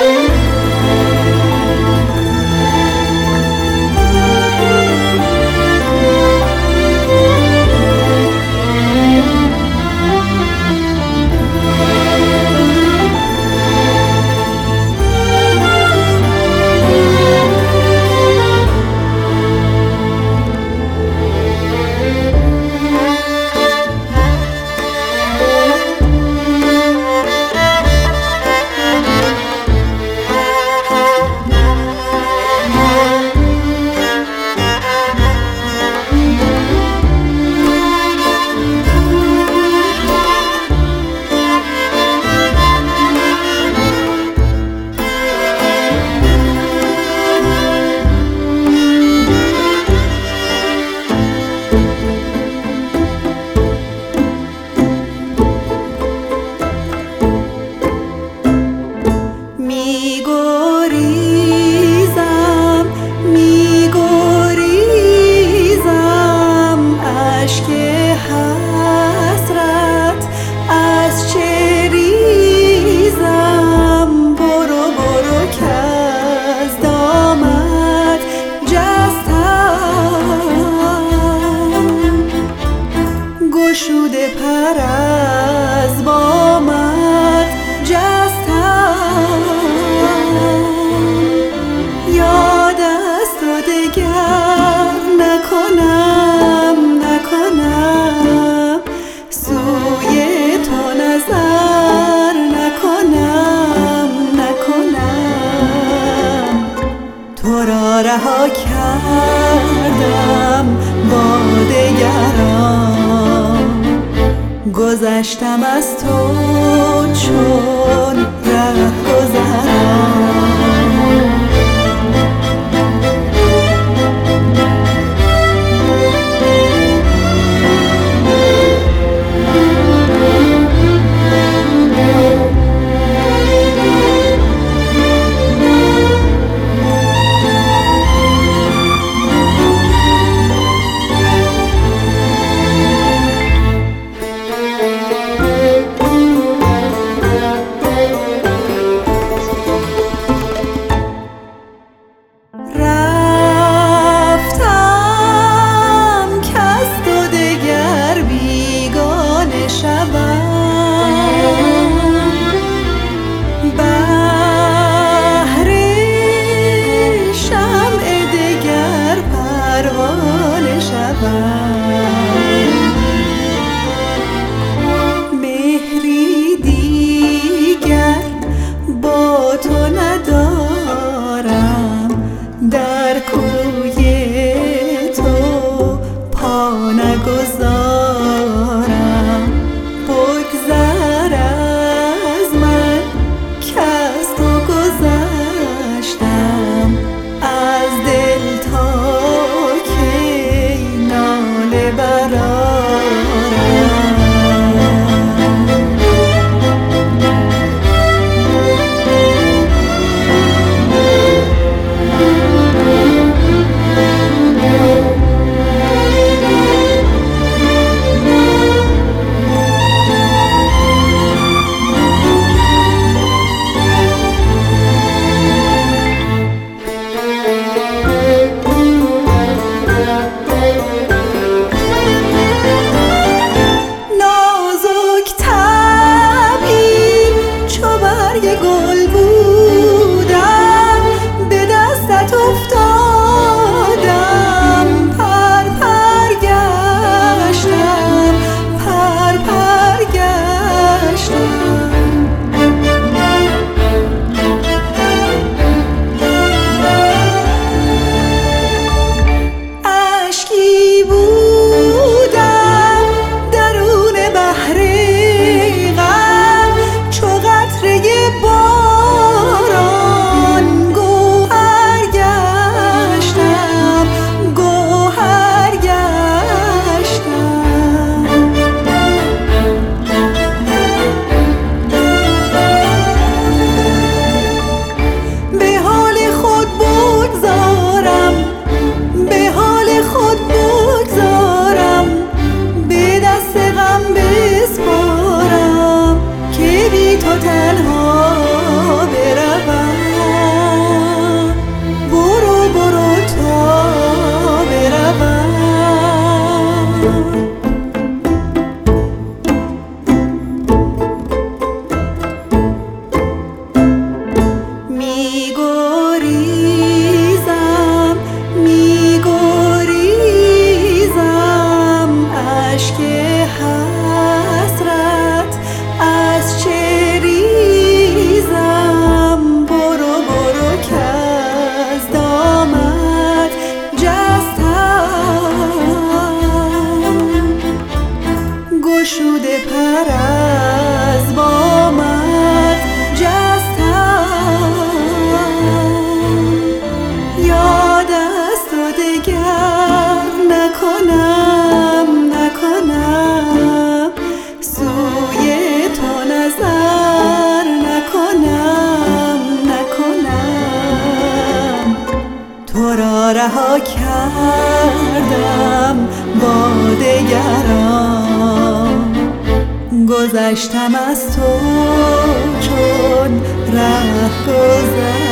گشوده پر از بامت جستم، یاد از تو دگر نکنم سوی تو نظر نکنم تو را رها کردم با دگران، گذشتم از تو چون رهگذران. مهری دیگر با تو ندارم، در کوی تو پا نگذارم. بگذر از من که از تو گذشتم، از دل تا کی ناله برآرم. گل بودم به دستت افتادم، پر گشتم پر گشتم. اشکی بودم درون بحر غم، چو قطره باران گوهر گشتم به حال خود بگذارم به دست غم بسپارم که بی تو تنها کردم با دگران، گذشتم از تو چون ره گذشت.